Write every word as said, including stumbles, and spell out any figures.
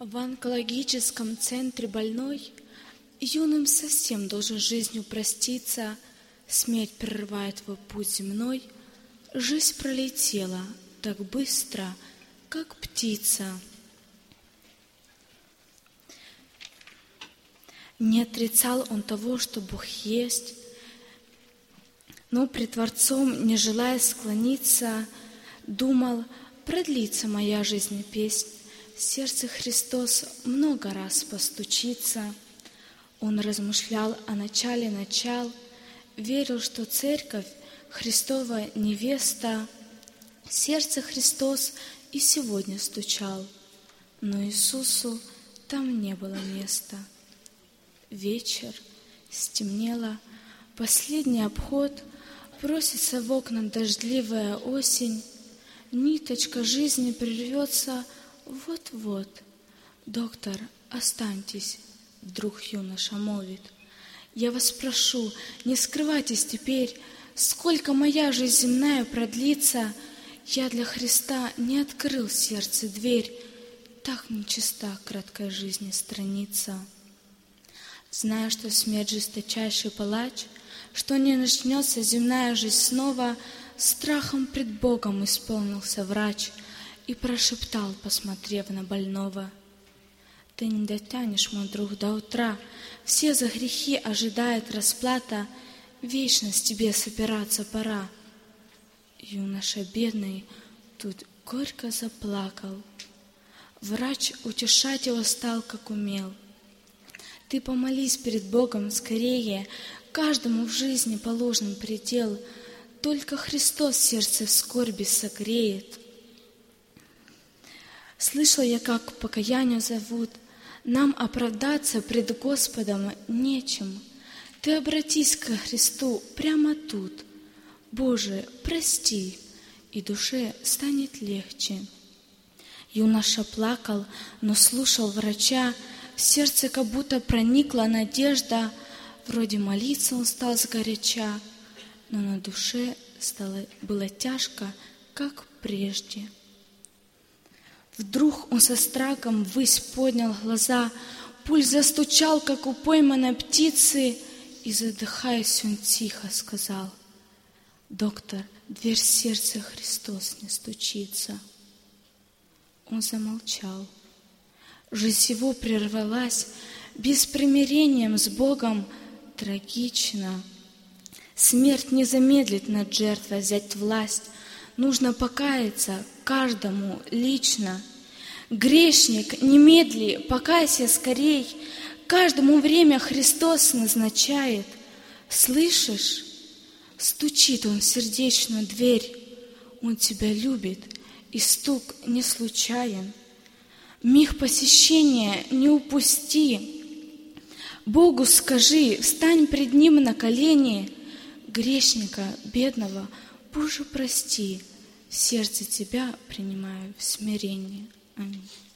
В онкологическом центре больной юным совсем должен жизнью проститься. Смерть прерывает твой путь земной. Жизнь пролетела так быстро, как птица. Не отрицал он того, что Бог есть, но пред Творцом, не желая склониться, думал, продлится моя жизнь песнь. В сердце Христос много раз постучится. Он размышлял о начале начал, верил, что Церковь Христова невеста. В сердце Христос и сегодня стучал, но Иисусу там не было места. Вечер, стемнело, последний обход, просится в окна дождливая осень, ниточка жизни прервется вот-вот. Доктор, останьтесь, вдруг юноша молвит. Я вас прошу, не скрывайтесь теперь, сколько моя жизнь земная продлится. Я для Христа не открыл сердце дверь, так нечиста краткой жизни страница. Зная, что смерть жесточайший палач, что не начнется земная жизнь снова, страхом пред Богом исполнился врач и прошептал, посмотрев на больного: «Ты не дотянешь, мой друг, до утра, все за грехи ожидает расплата, вечность тебе собираться пора». Юноша бедный тут горько заплакал. Врач утешать его стал, как умел. Ты помолись перед Богом скорее, каждому в жизни положен предел, только Христос сердце в скорби согреет. Слышал я, как к покаянию зовут, нам оправдаться пред Господом нечем. Ты обратись к Христу прямо тут. Боже, прости, и душе станет легче. Юноша плакал, но слушал врача, в сердце как будто проникла надежда. Вроде молиться он стал сгоряча, но на душе стало, было тяжко, как прежде. Вдруг он со страхом ввысь поднял глаза, пульс застучал, как у пойманной птицы, и, задыхаясь, он тихо сказал: «Доктор, дверь сердца Христос не стучится». Он замолчал. Жизнь его прервалась, без примирения с Богом трагично. Смерть не замедлит над жертвой взять власть, нужно покаяться каждому лично. Грешник, немедли, покайся скорей, каждому время Христос назначает. Слышишь? Стучит Он в сердечную дверь, Он тебя любит, и стук не случайен. Миг посещения не упусти, Богу скажи, встань пред Ним на колени, грешника бедного, Боже, прости, в сердце Тебя принимаю в смирении. Аминь.